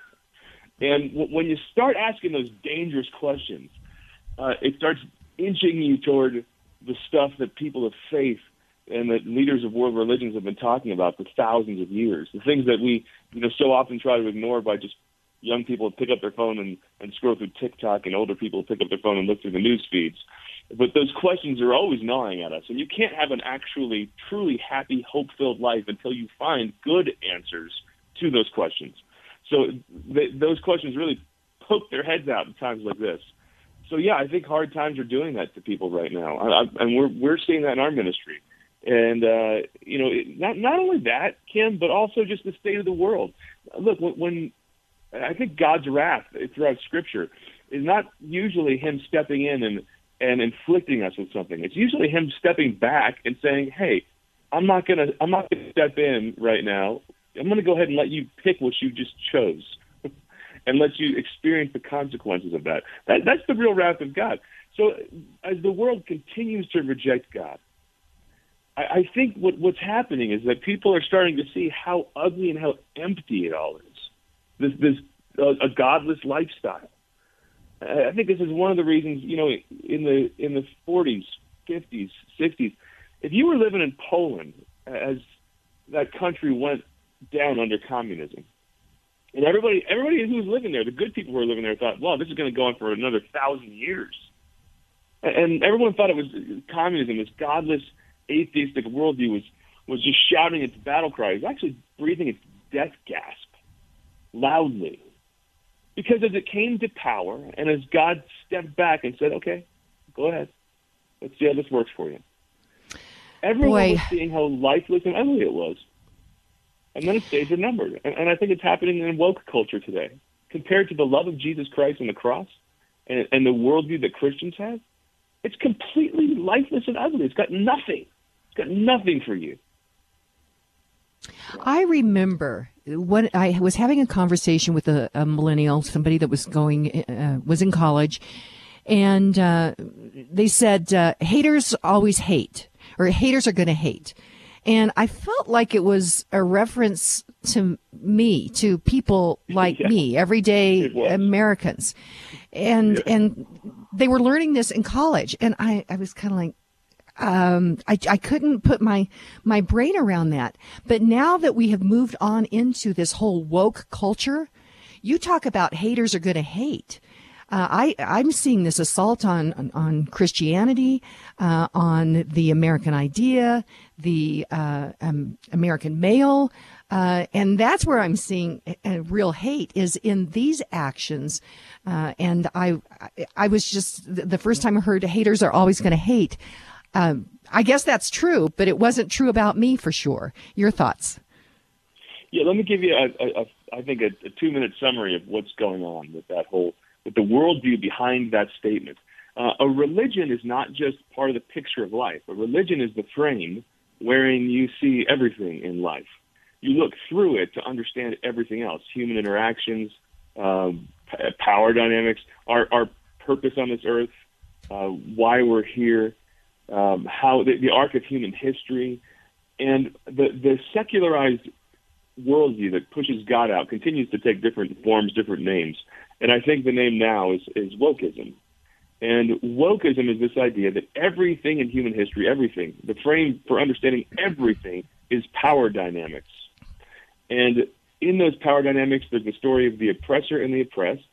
And w- when you start asking those dangerous questions, uh, it starts inching you toward the stuff that people of faith and that leaders of world religions have been talking about for thousands of years, the things that we you know, so often try to ignore by just young people pick up their phone and, and scroll through TikTok, and older people pick up their phone and look through the news feeds. But those questions are always gnawing at us, and you can't have an actually, truly happy, hope-filled life until you find good answers to those questions. So th- those questions really poke their heads out in times like this. So, yeah, I think hard times are doing that to people right now, I, I, and we're we're seeing that in our ministry. And, uh, you know, it, not not only that, Kim, but also just the state of the world. Look, when, when I think God's wrath throughout Scripture is not usually him stepping in and, and inflicting us with something. It's usually him stepping back and saying, hey, I'm not going to I'm not going to step in right now. I'm going to go ahead and let you pick what you just chose and let you experience the consequences of that. that. That's the real wrath of God. So as the world continues to reject God, I, I think what, what's happening is that people are starting to see how ugly and how empty it all is. This, this uh, a godless lifestyle. I think this is one of the reasons, you know, in the in the forties, fifties, sixties, if you were living in Poland as that country went down under communism, and everybody everybody who was living there, the good people who were living there, thought, well, this is going to go on for another thousand years. And everyone thought it was communism, this godless, atheistic worldview was, was just shouting its battle cry. It was actually breathing its death gasp loudly. Because as it came to power, and as God stepped back and said, okay, go ahead, let's see how this works for you, everyone Boy. was seeing how lifeless and ugly it was. And then its days are numbered. And, and I think it's happening in woke culture today. Compared to the love of Jesus Christ on the cross and, and the worldview that Christians have, it's completely lifeless and ugly. It's got nothing. It's got nothing for you. I remember when I was having a conversation with a, a millennial, somebody that was going, uh, was in college, and uh, they said, uh, haters always hate, or haters are going to hate. And I felt like it was a reference to me, to people like Yeah. me, everyday Americans. And, Yeah. and they were learning this in college. And I, I was kind of like, Um, I, I couldn't put my, my brain around that. But now that we have moved on into this whole woke culture, you talk about haters are going to hate. Uh, I, I'm seeing this assault on, on, on Christianity, uh, on the American idea, the, uh, um, American male. Uh, and that's where I'm seeing a, a real hate is in these actions. Uh, and I, I was just, the first time I heard haters are always going to hate. Um, I guess that's true, but it wasn't true about me for sure. Your thoughts? Yeah, let me give you, a, a, a, I think, a, a two-minute summary of what's going on with that whole, with the worldview behind that statement. Uh, a religion is not just part of the picture of life. A religion is the frame wherein you see everything in life. You look through it to understand everything else: human interactions, um, p- power dynamics, our, our purpose on this earth, uh, why we're here. Um, how the, the arc of human history, and the, the secularized worldview that pushes God out continues to take different forms, different names. And I think the name now is, is wokeism. And wokeism is this idea that everything in human history, everything, the frame for understanding everything is power dynamics. And in those power dynamics, there's the story of the oppressor and the oppressed,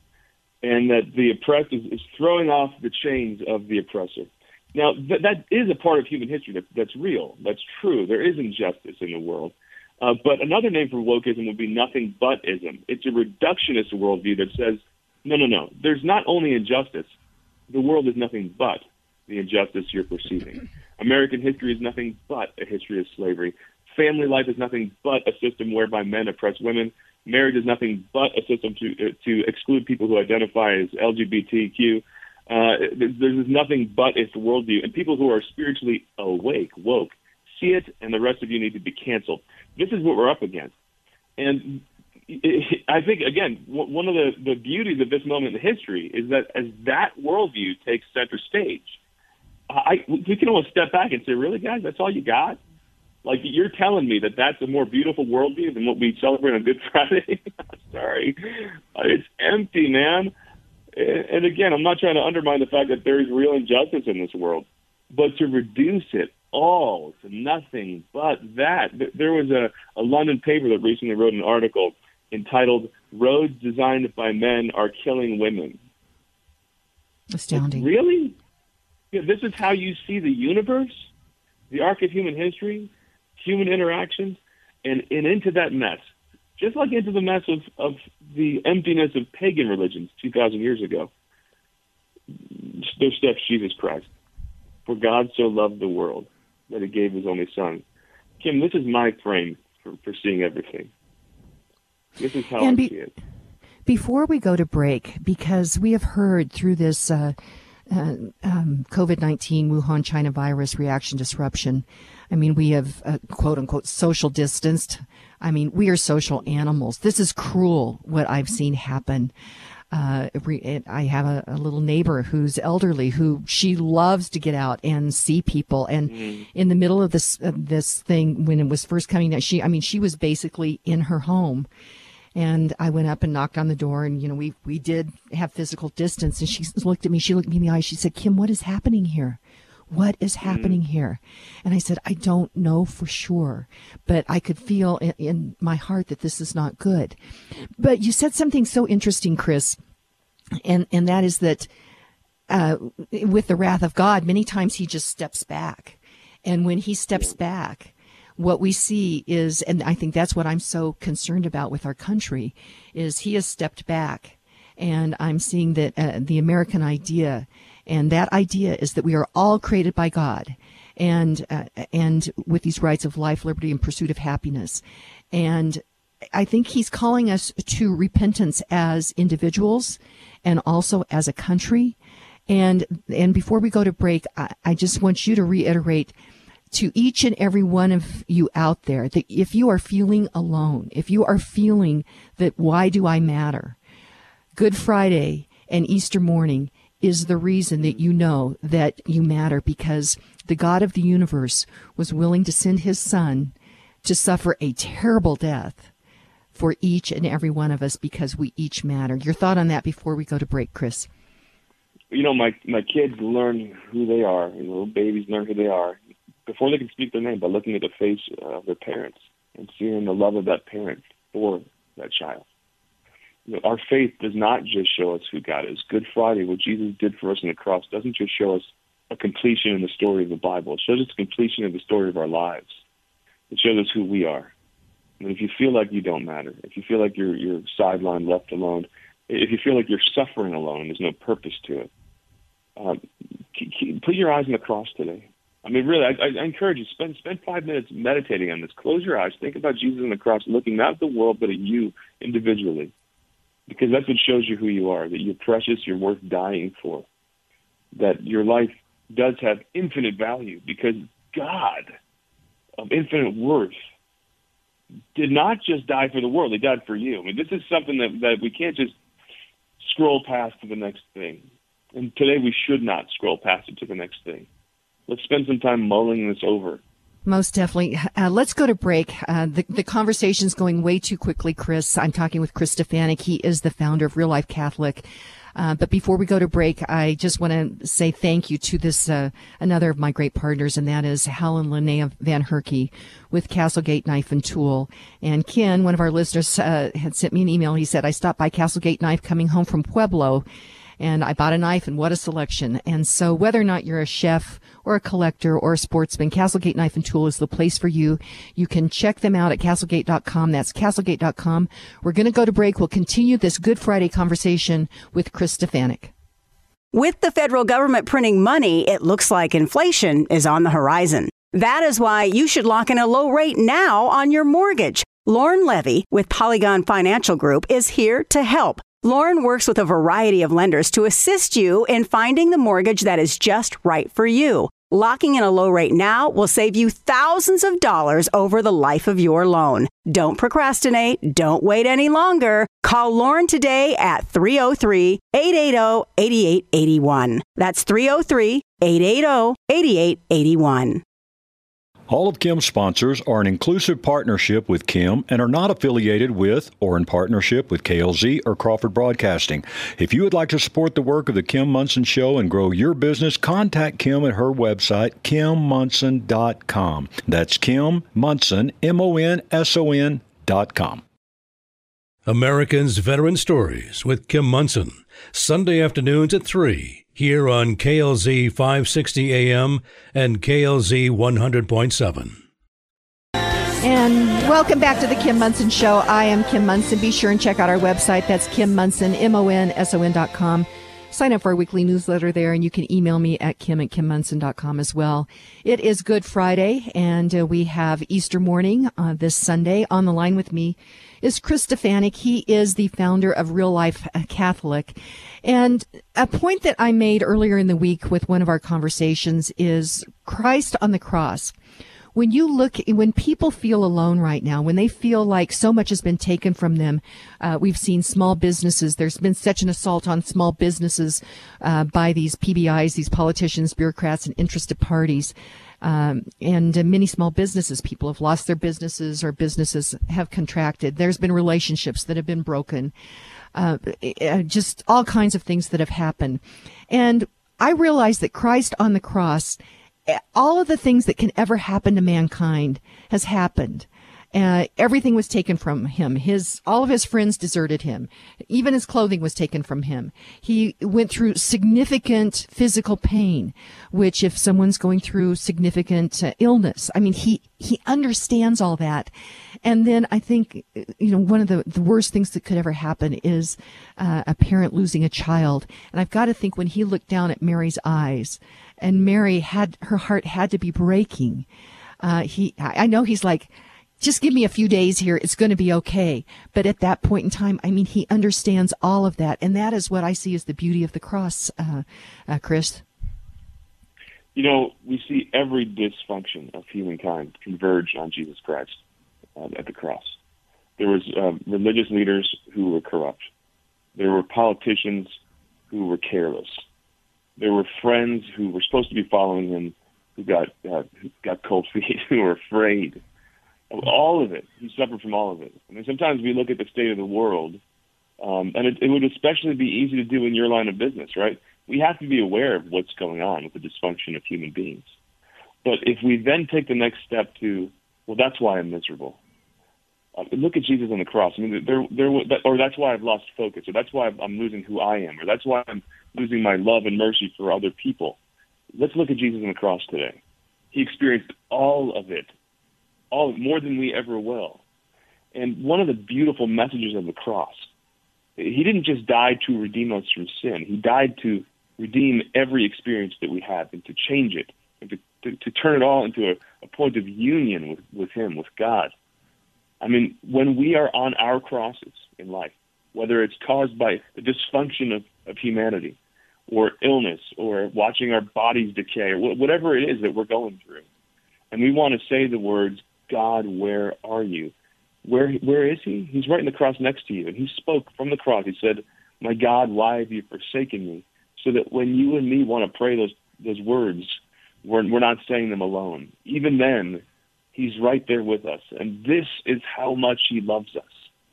and that the oppressed is, is throwing off the chains of the oppressor. Now, th- that is a part of human history that, that's real. That's true. There is injustice in the world. Uh, but another name for wokeism would be nothing but ism. It's a reductionist worldview that says, no, no, no. There's not only injustice. the world is nothing but the injustice you're perceiving. American history is nothing but a history of slavery. Family life is nothing but a system whereby men oppress women. Marriage is nothing but a system to to exclude people who identify as L G B T Q. Uh, there's nothing but its worldview. And people who are spiritually awake, woke, see it, and the rest of you need to be canceled. This is what we're up against. And I think, again, one of the, the beauties of this moment in history is that as that worldview takes center stage, I, we can almost step back and say, really, guys, that's all you got? Like, you're telling me that that's a more beautiful worldview than what we celebrate on Good Friday? Sorry. It's empty, man. And again, I'm not trying to undermine the fact that there is real injustice in this world, but to reduce it all to nothing but that. There was a, a London paper that recently wrote an article entitled, "Roads Designed by Men Are Killing Women." Astounding. Like, really? Yeah, this is how you see the universe, the arc of human history, human interactions, and, and into that mess. Just like into the mess of, of the emptiness of pagan religions two thousand years ago. There steps Jesus Christ. For God so loved the world that he gave his only son. Kim, this is my frame for, for seeing everything. This is how and I be, see it. Before we go to break, because we have heard through this uh, uh, um, COVID nineteen Wuhan China virus reaction disruption, I mean, we have, uh, quote unquote, social distanced. I mean, we are social animals. This is cruel, what I've seen happen. Uh, I have a, a little neighbor who's elderly, who she loves to get out and see people. And mm. in the middle of this, uh, this thing, when it was first coming out, she, I mean, she was basically in her home. And I went up and knocked on the door, and, you know, we, we did have physical distance. And she looked at me, she looked me in the eye. She said, "Kim, what is happening here? What is happening mm. here?" And I said, "I don't know for sure, but I could feel in, in my heart that this is not good." But you said something so interesting, Chris, and, and that is that uh, with the wrath of God, many times he just steps back. And when he steps back, what we see is, and I think that's what I'm so concerned about with our country, is he has stepped back. And I'm seeing that uh, the American idea, and that idea is that we are all created by God, and uh, and with these rights of life, liberty, and pursuit of happiness. And I think he's calling us to repentance as individuals and also as a country. And and before we go to break, I, I just want you to reiterate to each and every one of you out there that if you are feeling alone, if you are feeling that why do I matter, Good Friday and Easter morning is the reason that you know that you matter, because the God of the universe was willing to send his son to suffer a terrible death for each and every one of us because we each matter. Your thought on that before we go to break, Chris? You know, my, my kids learn who they are. You know, little babies learn who they are before they can speak their name by looking at the face of their parents and seeing the love of that parent for that child. You know, our faith does not just show us who God is. Good Friday, what Jesus did for us on the cross, doesn't just show us a completion in the story of the Bible. It shows us a completion of the story of our lives. It shows us who we are. And if you feel like you don't matter, if you feel like you're you're sidelined, left alone, if you feel like you're suffering alone, there's no purpose to it, um, put your eyes on the cross today. I mean, really, I, I encourage you, spend spend five minutes meditating on this. Close your eyes. Think about Jesus on the cross, looking not at the world, but at you individually. Because that's what shows you who you are, that you're precious, you're worth dying for, that your life does have infinite value because God of infinite worth did not just die for the world, he died for you. I mean, this is something that, that we can't just scroll past to the next thing. And today we should not scroll past it to the next thing. Let's spend some time mulling this over. Most definitely. Uh, let's go to break. Uh, the, the conversation's going way too quickly, Chris. I'm talking with Chris Stefanick. He is the founder of Real Life Catholic. Uh, but before we go to break, I just want to say thank you to this, uh, another of my great partners, and that is Helen Linnea Van Herky with Castlegate Knife and Tool. And Ken, one of our listeners, uh, had sent me an email. He said, "I stopped by Castlegate Knife coming home from Pueblo, and I bought a knife, and what a selection." And so whether or not you're a chef or a collector or a sportsman, Castlegate Knife and Tool is the place for you. You can check them out at castlegate dot com. That's castlegate dot com. We're going to go to break. We'll continue this Good Friday conversation with Chris Stefanick. With the federal government printing money, it looks like inflation is on the horizon. That is why you should lock in a low rate now on your mortgage. Lauren Levy with Polygon Financial Group is here to help. Lauren works with a variety of lenders to assist you in finding the mortgage that is just right for you. Locking in a low rate now will save you thousands of dollars over the life of your loan. Don't procrastinate. Don't wait any longer. Call Lauren today at three oh three, eight eight zero, eight eight eight one. That's three oh three, eight eight zero, eight eight eight one. All of Kim's sponsors are an inclusive partnership with Kim and are not affiliated with or in partnership with K L Z or Crawford Broadcasting. If you would like to support the work of the Kim Monson Show and grow your business, contact Kim at her website, kim monson dot com. That's Kim Monson, M O N S O N dot com. Americans Veteran Stories with Kim Monson, Sunday afternoons at three. Here on K L Z five sixty A M and K L Z one hundred point seven. And welcome back to the Kim Monson Show. I am Kim Monson. Be sure and check out our website. That's Kim Monson, M O N S O N dot com. Sign up for our weekly newsletter there, and you can email me at kim at kim monson dot com as well. It is Good Friday, and uh, we have Easter morning uh, this Sunday. On the line with me is Chris Stefanick. He is the founder of Real Life Catholic. And a point that I made earlier in the week with one of our conversations is Christ on the cross. When you look, when people feel alone right now, when they feel like so much has been taken from them, uh, we've seen small businesses. There's been such an assault on small businesses uh, by these P B Is, these politicians, bureaucrats, and interested parties. Um, and uh, many small businesses, people have lost their businesses or businesses have contracted. There's been relationships that have been broken, uh, just all kinds of things that have happened. And I realized that Christ on the cross, all of the things that can ever happen to mankind has happened. Uh, everything was taken from him. His, all of his friends deserted him. Even his clothing was taken from him. He went through significant physical pain, which if someone's going through significant uh, illness, I mean, he, he understands all that. And then I think, you know, one of the, the worst things that could ever happen is uh, a parent losing a child. And I've got to think when he looked down at Mary's eyes, and Mary had, her heart had to be breaking. Uh, he, I know he's like, just give me a few days here. It's going to be okay. But at that point in time, I mean, he understands all of that. And that is what I see as the beauty of the cross, uh, uh, Chris. You know, we see every dysfunction of humankind converge on Jesus Christ uh, at the cross. There was uh, religious leaders who were corrupt. There were politicians who were careless. There were friends who were supposed to be following him who got uh, who got cold feet, who were afraid. All of it. He suffered from all of it. I mean, sometimes we look at the state of the world, um, and it, it would especially be easy to do in your line of business, right? We have to be aware of what's going on with the dysfunction of human beings. But if we then take the next step to, well, that's why I'm miserable. Uh, look at Jesus on the cross. I mean, there, there, or that's why I've lost focus, or that's why I'm losing who I am, or that's why I'm losing my love and mercy for other people. Let's look at Jesus on the cross today. He experienced all of it. All more than we ever will. And one of the beautiful messages of the cross, he didn't just die to redeem us from sin. He died to redeem every experience that we have and to change it and to, to, to turn it all into a, a point of union with, with him, with God. I mean, when we are on our crosses in life, whether it's caused by the dysfunction of, of humanity or illness or watching our bodies decay or whatever it is that we're going through, and we want to say the words, God, where are you? Where where is he? He's right in the cross next to you. And he spoke from the cross. He said, my God, why have you forsaken me? So that when you and me want to pray those those words, we're, we're not saying them alone. Even then, he's right there with us. And this is how much he loves us.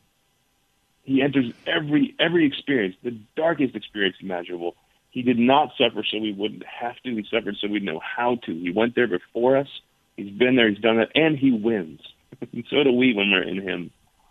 He enters every every experience, the darkest experience imaginable. He did not suffer so we wouldn't have to. He suffered so we'd know how to. He went there before us. He's been there, he's done it, and he wins. And so do we when we're in him.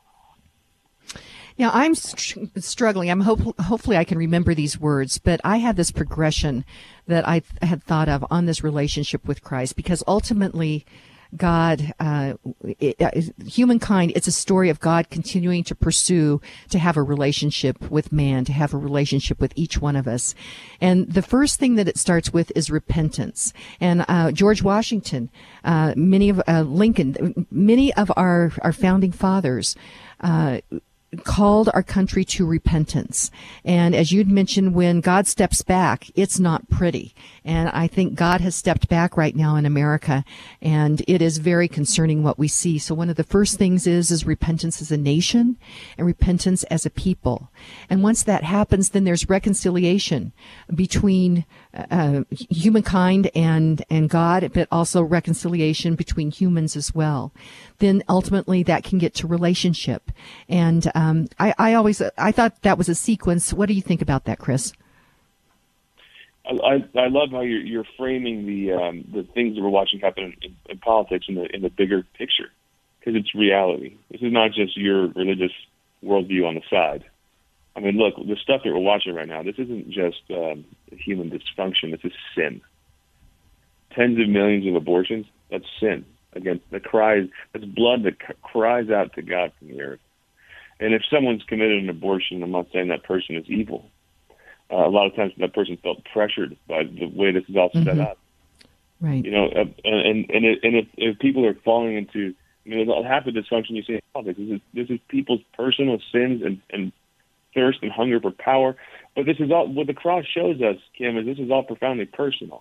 Now, I'm str- struggling. I'm hope- hopefully I can remember these words, but I had this progression that I th- had thought of on this relationship with Christ, because ultimately God, uh, it, uh, humankind, it's a story of God continuing to pursue to have a relationship with man, to have a relationship with each one of us. And the first thing that it starts with is repentance. And uh, George Washington, uh, many of uh, Lincoln, many of our, our founding fathers, uh, called our country to repentance. And as you'd mentioned, when God steps back, it's not pretty. And I think God has stepped back right now in America, and it is very concerning what we see. So one of the first things is, is repentance as a nation and repentance as a people. And once that happens, then there's reconciliation between uh, humankind and, and God, but also reconciliation between humans as well. Then ultimately that can get to relationship. And um, I, I always, I thought that was a sequence. What do you think about that, Chris? I, I love how you're, you're framing the um, the things that we're watching happen in, in politics in the in the bigger picture, because it's reality. This is not just your religious worldview on the side. I mean, look, the stuff that we're watching right now, this isn't just um, human dysfunction. This is sin. Tens of millions of abortions, that's sin. Again, that cries, that's blood that c- cries out to God from the earth. And if someone's committed an abortion, I'm not saying that person is evil. Uh, a lot of times that person felt pressured by the way this is all set mm-hmm. up. Right. You know, uh, and and it, and if, if people are falling into, I mean, half the dysfunction you see in politics, this is, this is people's personal sins and, and thirst and hunger for power. But this is all, what the cross shows us, Kim, is this is all profoundly personal.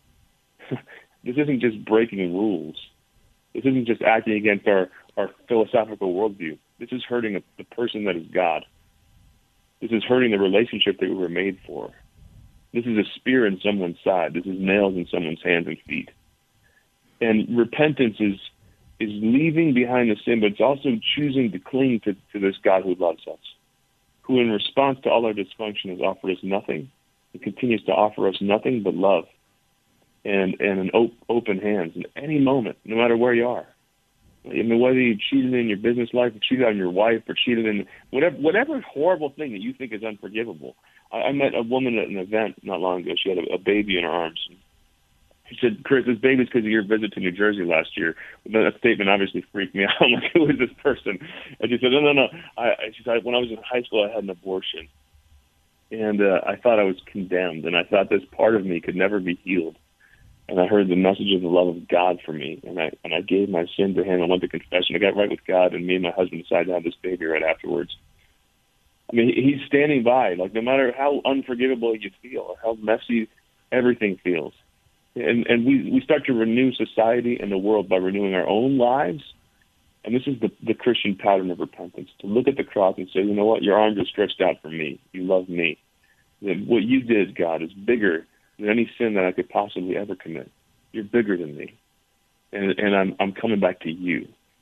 This isn't just breaking rules. This isn't just acting against our, our philosophical worldview. This is hurting a, the person that is God. This is hurting the relationship that we were made for. This is a spear in someone's side. This is nails in someone's hands and feet. And repentance is is leaving behind the sin, but it's also choosing to cling to, to this God who loves us, who in response to all our dysfunction has offered us nothing. He continues to offer us nothing but love and, and an op- open hands in any moment, no matter where you are. I mean, whether you cheated in your business life, or cheated on your wife, or cheated in whatever whatever horrible thing that you think is unforgivable. I, I met a woman at an event not long ago. She had a, a baby in her arms. She said, "Chris, this baby's because of your visit to New Jersey last year." That statement obviously freaked me out. I'm like, "Who is this person?" And she said, "No, no, no." I, she said, "When I was in high school, I had an abortion, and uh, I thought I was condemned, and I thought this part of me could never be healed." And I heard the message of the love of God for me, and I and I gave my sin to Him. I went to confession. I got right with God, and me and my husband decided to have this baby right afterwards. I mean, He's standing by, like no matter how unforgivable you feel or how messy everything feels. And and we, we start to renew society and the world by renewing our own lives. And this is the, the Christian pattern of repentance, to look at the cross and say, you know what, your arms are stretched out for me. You love me. That what you did, God, is bigger than any sin that I could possibly ever commit. You're bigger than me. And and I'm I'm coming back to you.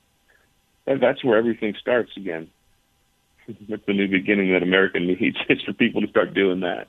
That, that's where everything starts again. That's the new beginning that America needs. It's for people to start doing that.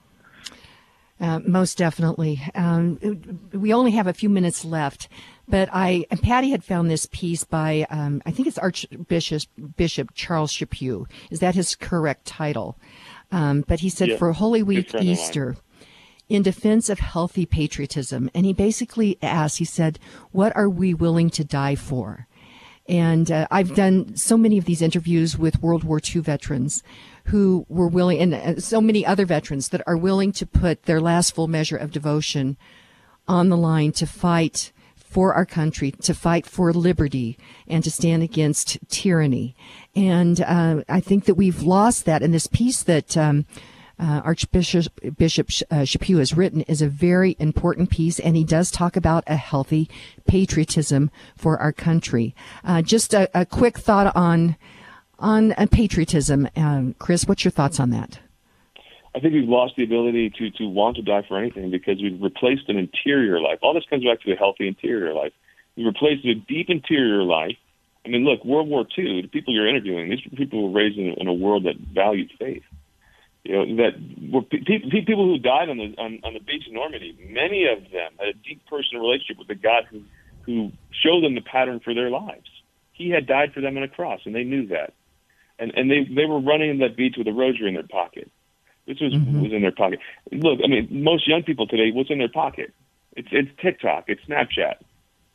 Uh, most definitely. Um, we only have a few minutes left, but I Patty had found this piece by um, I think it's Archbishop Bishop Charles Chaput. Is that his correct title? Um, but he said, yeah, for Holy Week Easter, in defense of healthy patriotism, and he basically asked, he said, what are we willing to die for? And uh, I've done so many of these interviews with World War Two veterans who were willing, and uh, so many other veterans that are willing to put their last full measure of devotion on the line to fight for our country, to fight for liberty, and to stand against tyranny. And uh, I think that we've lost that. And this piece that um, uh, Archbishop Bishop uh, Chaput has written is a very important piece, and he does talk about a healthy patriotism for our country. Uh, just a, a quick thought on on uh, patriotism, um, Chris. What's your thoughts on that? I think we've lost the ability to to want to die for anything because we've replaced an interior life. All this comes back to a healthy interior life. We've replaced a deep interior life. I mean, look, World War Two, the people you're interviewing, these people were raised in, in a world that valued faith. You know, that were people, people who died on the on, on the beach in Normandy, many of them had a deep personal relationship with the God who, who showed them the pattern for their lives. He had died for them on a cross, and they knew that. And and they, they were running on that beach with a rosary in their pocket. This was mm-hmm. was in their pocket. Look, I mean, most young people today, what's in their pocket? It's it's TikTok, it's Snapchat.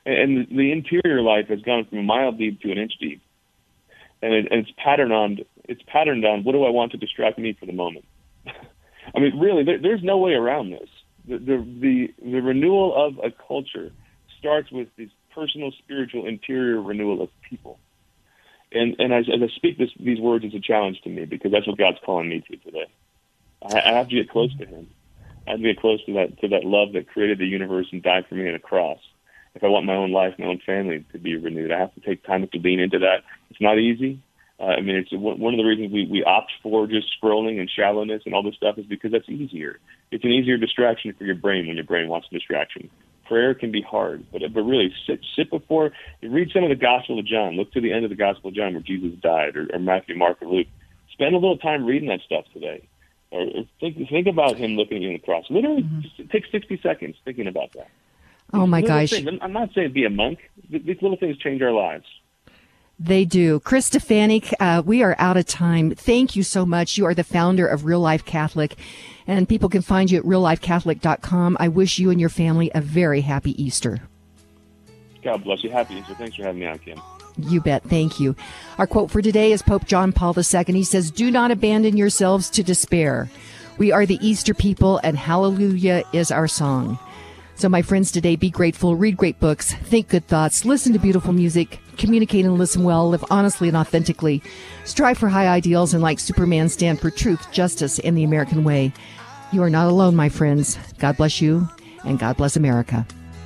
And the interior life has gone from a mile deep to an inch deep. And, it, and it's patterned on, it's patterned on what do I want to distract me for the moment? I mean, really, there, there's no way around this. The, the, the, the renewal of a culture starts with this personal, spiritual, interior renewal of people. And, and as, as I speak this, these words, it's a challenge to me because that's what God's calling me to today. I, I have to get close to him. I have to get close to that, to that love that created the universe and died for me on a cross. If I want my own life, my own family to be renewed, I have to take time to lean into that. It's not easy. Uh, I mean, it's one of the reasons we, we opt for just scrolling and shallowness and all this stuff is because that's easier. It's an easier distraction for your brain when your brain wants a distraction. Prayer can be hard, but but really sit sit before read some of the Gospel of John. Look to the end of the Gospel of John where Jesus died, or, or Matthew, Mark, or Luke. Spend a little time reading that stuff today, or, or think think about him looking at you on the cross. Literally, mm-hmm. just take sixty seconds thinking about that. Oh my gosh! Things. I'm not saying be a monk. These little things change our lives. They do. Chris Stefanik, uh, we are out of time. Thank you so much. You are the founder of Real Life Catholic, and people can find you at real life catholic dot com. I wish you and your family a very happy Easter. God bless you. Happy Easter. Thanks for having me on, Kim. You bet. Thank you. Our quote for today is Pope John Paul the Second. He says, "Do not abandon yourselves to despair. We are the Easter people, and hallelujah is our song." So, my friends, today, be grateful, read great books, think good thoughts, listen to beautiful music, communicate and listen well, live honestly and authentically, strive for high ideals, and like Superman, stand for truth, justice, and the American way. You are not alone, my friends. God bless you, and God bless America.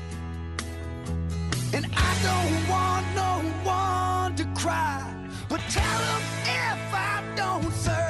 And I don't want no one to cry, but tell them if I don't serve.